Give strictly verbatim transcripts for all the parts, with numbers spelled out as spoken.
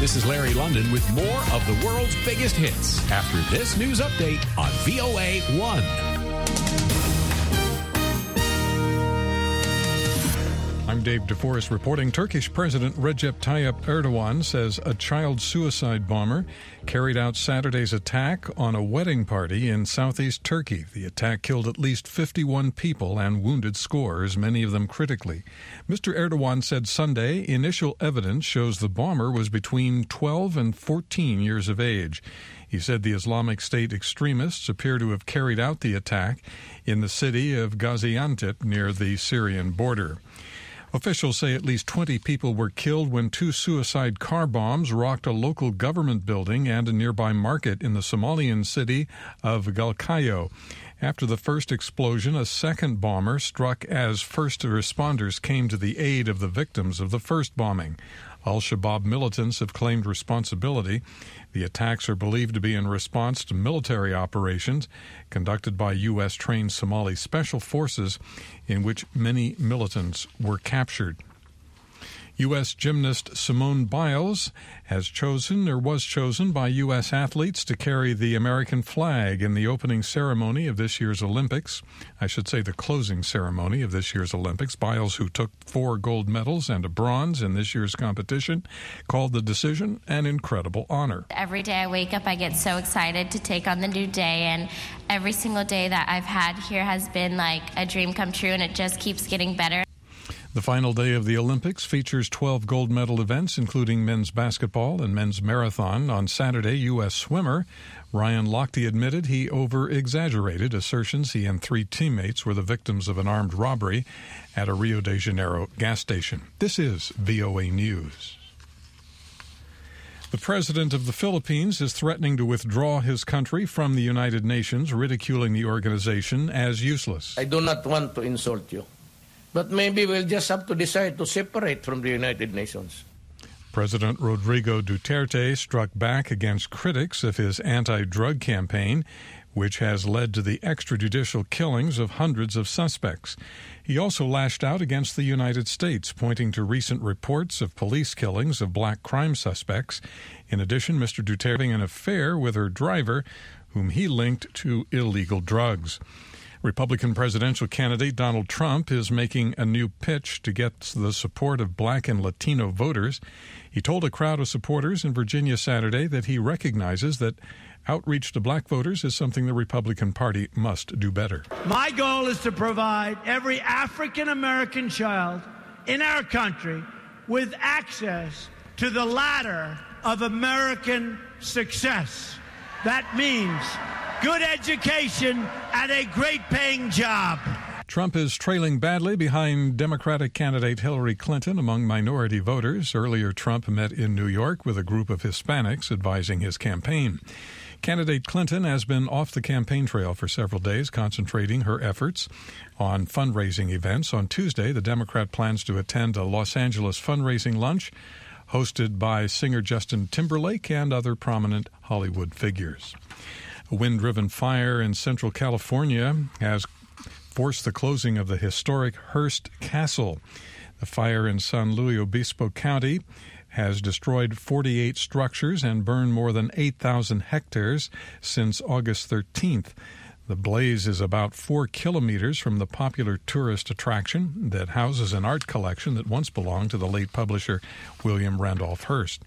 This is Larry London with more of the world's biggest hits after this news update on V O A one. I'm Dave DeForest reporting. Turkish President Recep Tayyip Erdogan says a child suicide bomber carried out Saturday's attack on a wedding party in southeast Turkey. The attack killed at least fifty-one people and wounded scores, many of them critically. Mister Erdogan said Sunday initial evidence shows the bomber was between twelve and fourteen years of age. He said the Islamic State extremists appear to have carried out the attack in the city of Gaziantep near the Syrian border. Officials say at least twenty people were killed when two suicide car bombs rocked a local government building and a nearby market in the Somalian city of Galkayo. After the first explosion, a second bomber struck as first responders came to the aid of the victims of the first bombing. Al-Shabaab militants have claimed responsibility. The attacks are believed to be in response to military operations conducted by U S trained Somali special forces in which many militants were captured. U S gymnast Simone Biles has chosen or was chosen by U S athletes to carry the American flag in the opening ceremony of this year's Olympics. I should say the closing ceremony of this year's Olympics. Biles, who took four gold medals and a bronze in this year's competition, called the decision an incredible honor. Every day I wake up, I get so excited to take on the new day, and every single day that I've had here has been like a dream come true, and it just keeps getting better. The final day of the Olympics features twelve gold medal events, including men's basketball and men's marathon. On Saturday, U S swimmer Ryan Lochte admitted he over-exaggerated assertions he and three teammates were the victims of an armed robbery at a Rio de Janeiro gas station. This is V O A News. The president of the Philippines is threatening to withdraw his country from the United Nations, ridiculing the organization as useless. I do not want to insult you, but maybe we'll just have to decide to separate from the United Nations. President Rodrigo Duterte struck back against critics of his anti-drug campaign, which has led to the extrajudicial killings of hundreds of suspects. He also lashed out against the United States, pointing to recent reports of police killings of black crime suspects. In addition, Mister Duterte having an affair with her driver, whom he linked to illegal drugs. Republican presidential candidate Donald Trump is making a new pitch to get the support of black and Latino voters. He told a crowd of supporters in Virginia Saturday that he recognizes that outreach to black voters is something the Republican Party must do better. My goal is to provide every African-American child in our country with access to the ladder of American success. That means good education and a great-paying job. Trump is trailing badly behind Democratic candidate Hillary Clinton among minority voters. Earlier, Trump met in New York with a group of Hispanics advising his campaign. Candidate Clinton has been off the campaign trail for several days, concentrating her efforts on fundraising events. On Tuesday, the Democrat plans to attend a Los Angeles fundraising lunch hosted by singer Justin Timberlake and other prominent Hollywood figures. A wind-driven fire in central California has forced the closing of the historic Hearst Castle. The fire in San Luis Obispo County has destroyed forty-eight structures and burned more than eight thousand hectares since August thirteenth. The blaze is about four kilometers from the popular tourist attraction that houses an art collection that once belonged to the late publisher William Randolph Hearst.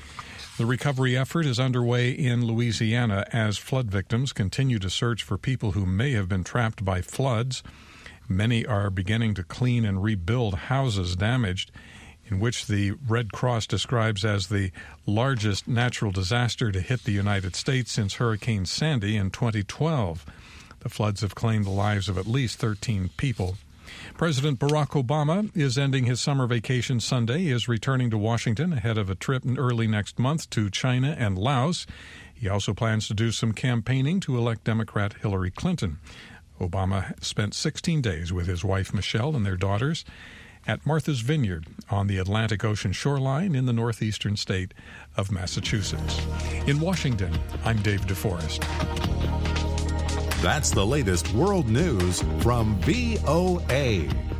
The recovery effort is underway in Louisiana as flood victims continue to search for people who may have been trapped by floods. Many are beginning to clean and rebuild houses damaged, in which the Red Cross describes as the largest natural disaster to hit the United States since Hurricane Sandy in twenty twelve. The floods have claimed the lives of at least thirteen people. President Barack Obama is ending his summer vacation Sunday. He is returning to Washington ahead of a trip early next month to China and Laos. He also plans to do some campaigning to elect Democrat Hillary Clinton. Obama spent sixteen days with his wife Michelle and their daughters at Martha's Vineyard on the Atlantic Ocean shoreline in the northeastern state of Massachusetts. In Washington, I'm Dave DeForest. That's the latest world news from V O A.